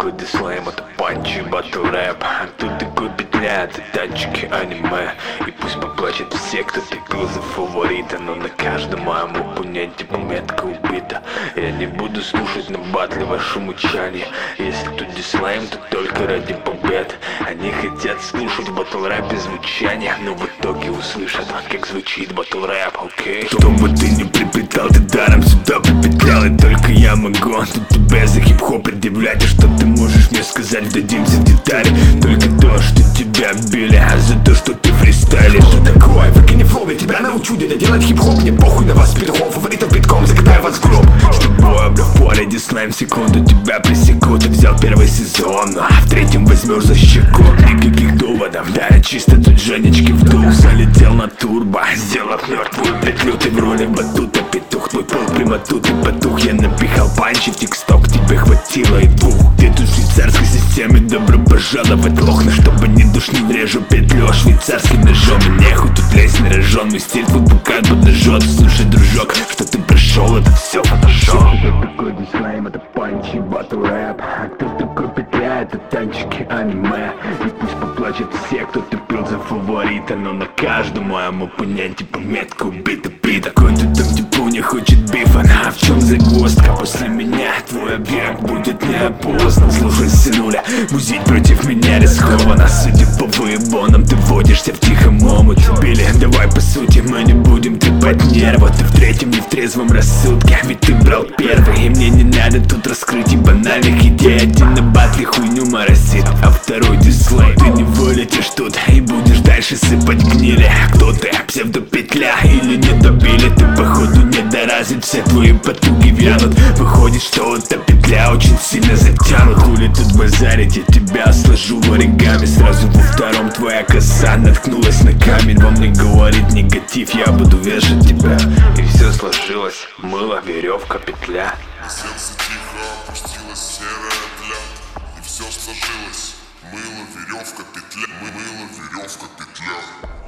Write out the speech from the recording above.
такой дислайм, это панчи, батл рэп. А кто такой петля, это танчики, аниме. И пусть поплачет все, кто тыкал за фаворита, но на каждом моем оппоненте пометка убита. Я не буду слушать на батле ваше мучание. Если тут дислайм, то только ради побед. Они хотят слушать в батл рэпе звучание, но в итоге услышат, как звучит батл рэп, окей? Что бы ты не приплетал, ты даром сюда припетлял. И только я могу тут тебя за хип-хоп предъявлять. А что ты можешь мне сказать, вдадимся в детали. Только то, что тебя били, а за то, что ты фристайлишь. Что такое? Выкини флоу, я тебя научу, дядя, делать хип-хоп. Мне похуй на вас, петухов, фаворитов битком, закатаю вас в гроб. С тобой, бля, в поле дислайм, секунду тебя пресеку. Ты взял первый сезон, а в третьем возьмешь за щеку. Никаких доводов, да, я чисто тут Женечки вдул. Залетел на турбо, сделав мертвую петлю. Ты в роли батута, петух, твой пол прямоту, ты потух. Я напихал панчи в тиксток, тебе хватило и двух. Ты тут в швейцарской системе, добро пожаловать, лох. Но чтобы не душнил, врежу петлю швейцарским ножом. И нехуй тут лезть на рожон, мой стиль твой пока подожжет. Слушай, дружок, что ты пришел, это все фотошоп. Кто такой дислайм, это панчи, батл рэп. А кто такой петля, это танчики, аниме. И пусть поплачет все, кто тупил за фаворита, но на каждом моем оппоненте пометка убита пита. Какой ты там типу не хочет бифа, а в чем загвоздка? После меня твой объект будет не опознан. Слушай, сынуля, бузить против меня рискованно. Судя по выебонам, ты водишься в тихом омуте. Били, давай по сути, мы не будем трепать нервы. Ты в третьем, не в трезвом рассудке, ведь ты брал первый. И мне не надо тут раскрытий банальных идей. Один на батле хуйню моросит, а второй дислайм. Ты не вылетишь тут и будешь дальше сыпать гнили. Кто ты, псевдопетля или не добили? Ты походу недоразвит, все твои потуги вянут. Выходит, что эта петля очень сильно затянут. Хули тут базарить, я тебя сложу в оригами. Сразу во втором твоя коса наткнулась на камень. Во мне говорит негатив, я буду вешать тебя. И все сложилось, мыло, веревка, петля. На сердце тихо опустилась серая пля. И все сложилось. Мыло, веревка, петля. Мыло, веревка, петля.